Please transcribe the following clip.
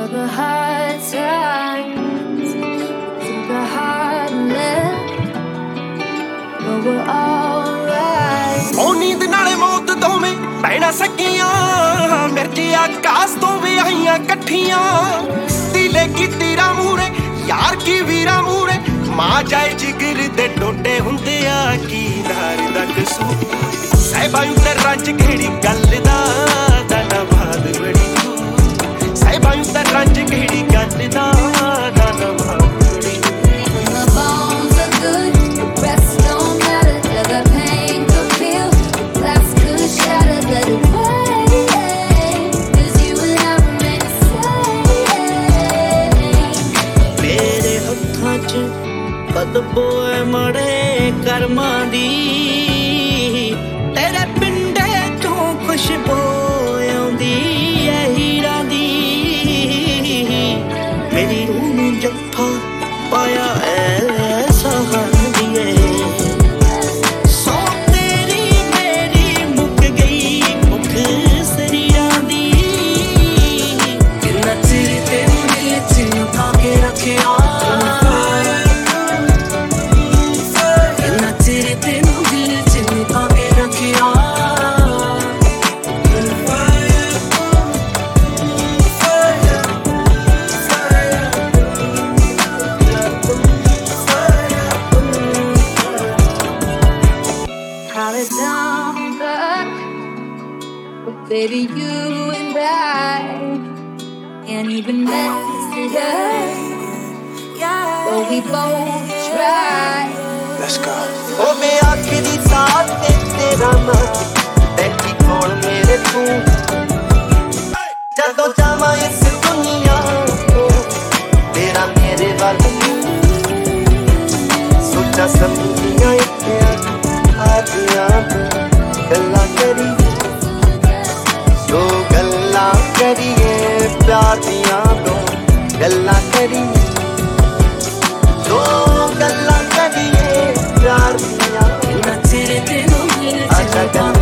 the hard times, through the hard live, but we're alright. ਉਹ ਨੀਂਦ ਨਾਲੇ ਮੌਤ ਦੋਵੇਂ ਪੈ ਨਾ ਸਕੀਆਂ, ਮਿਰਜ਼ੇ ਆਕਾਸ਼ ਤੋਂ ਵੀ ਆਈਆਂ ਇਕੱਠੀਆਂ। ਦਿਲੇ ਕੀ ਤੀਰਾ ਮੂਰੇ ਯਾਰ ਕੀ ਵੀਰਾ ਮੂਰੇ, ਮਾਂ ਜਾਏ ਜਿਗਰ ਦੇ ਟੋਟੇ ਹੁੰਦੇ ਆ, ਕੀ ਨਾਰ ਦਾ ਕਸੂਰ। ਸਾਹਿਬਾਂ ਉੱਤੇ ਰੰਜ ਕਿਹੜੀ ਗੱਲ ਦਾ ਧੰਨਵਾਦ ਬੜੀ ਤੂੰ, ਸਾਹਿਬਾਂ ਉੱਤੇ ਰੰਜ ਕਿਹੜੀ ਗੱਲ ਦਾ ਧੰਨਵਾਦ ਬੜੀ। When the bones are good, the rest don't matter. Let the pain fulfill, the glass could shatter. Let it play, 'cause you and I remain the same. ਮੇਰੇ ਹੱਥਾਂ 'ਚ ਬਦਬੂ ਐ ਮੜੇ ਕਰਮਾਂ ਦੀ, ਤੇਰੇ ਪਿੰਡੇ ਚੋਂ ਖੁਸ਼ਬੂ ਆਉਂਦੀ ਐ ਹੀਰਾਂ ਦੀ। ਮੇਰੀ ਰੂਹ ਨੂੰ ਜੱਫਾ ਪਾਇਆ ਐਸਾ ਹੰਦੀਏ, ਸੋ ਤੇਰੀ ਮੇਰੀ ਮੁੱਕ ਗਈ ਮੁੱਖ ਸਰੀਰਾਂ ਦੀ। ਕਿੰਨਾ ਚਿਰ ਤੈਨੂੰ ਦਿਲ 'ਚ ਲੁਕਾ ਕੇ ਰੱਖਿਆ, ਕਿੰਨਾ ਚਿਰ ਤੈਨੂੰ ਦਿਲ 'ਚ ਲੁਕਾ ਕੇ ਰੱਖਿਆ। How it down, but baby, you and I can't even mess it up, but we both try. Let's go. Oh, मैं आखिरी साथ में तेरा नाम बैठी कोल मेरे तू, जदों जावां इस दुनिया तो तेरा मेरे वाल सोचा समझियां इत्थे आदियां गल्लां करी, दो गल्लां करिए प्यार दियां, दो गल्लां करी, दो गल्लां करिए प्यार दियां। Not today, no, आजा